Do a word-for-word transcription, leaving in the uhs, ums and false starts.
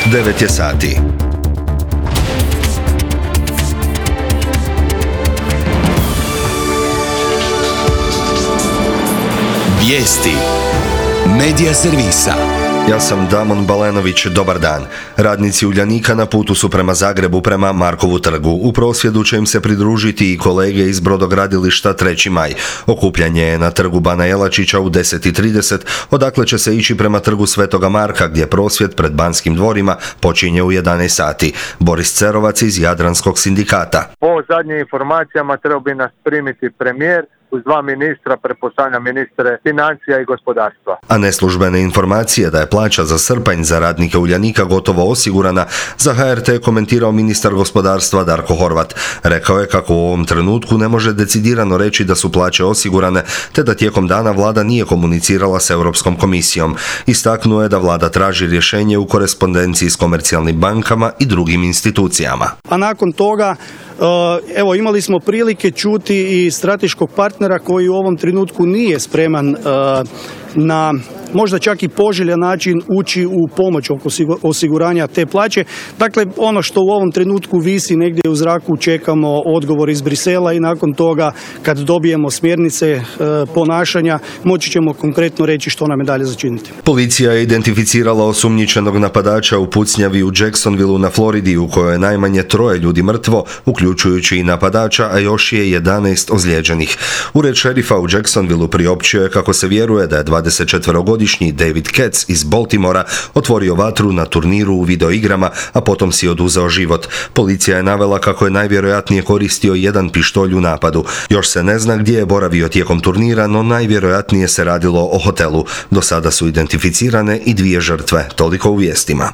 devet je sati. Vijesti Medija servisa. Ja sam Damon Balenović, dobar dan. Radnici Uljanika na putu su prema Zagrebu, prema Markovu trgu. U prosvjedu će im se pridružiti i kolege iz brodogradilišta treći maj. Okupljanje je na trgu Bana Jelačića u deset i trideset, odakle će se ići prema trgu Svetoga Marka, gdje prosvjed pred Banskim dvorima počinje u jedanaest sati. Boris Cerovac iz Jadranskog sindikata. Po zadnjim informacijama trebao bi nas primiti premijer uz dva ministra, pretpostavljam ministre financija i gospodarstva. A neslužbene informacije da je plaća za srpanj za radnike Uljanika gotovo osigurana, za H R T je komentirao ministar gospodarstva Darko Horvat. Rekao je kako u ovom trenutku ne može decidirano reći da su plaće osigurane, te da tijekom dana vlada nije komunicirala s Europskom komisijom. Istaknuo je da vlada traži rješenje u korespondenciji s komercijalnim bankama i drugim institucijama. A nakon toga, evo, imali smo prilike čuti i strateškog partnera koji u ovom trenutku nije spreman na možda čak i poželjan način ući u pomoć oko osiguranja te plaće. Dakle, ono što u ovom trenutku visi negdje u zraku, čekamo odgovor iz Brisela i nakon toga kad dobijemo smjernice e, ponašanja, moći ćemo konkretno reći što nam je dalje začiniti. Policija je identificirala osumnjičenog napadača u pucnjavi u Jacksonvilleu na Floridi, u kojoj je najmanje troje ljudi mrtvo, uključujući i napadača, a još je jedanaest ozlijeđenih. Ured šerifa u Jacksonvilleu priopćio je kako se vjeruje da je dvadesetčetverogodišnji David Katz iz Baltimora otvorio vatru na turniru u videoigrama, a potom si oduzeo život. Policija je navela kako je najvjerojatnije koristio jedan pištolj u napadu. Još se ne zna gdje je boravio tijekom turnira, no najvjerojatnije se radilo o hotelu. Do sada su identificirane i dvije žrtve. Toliko u vijestima.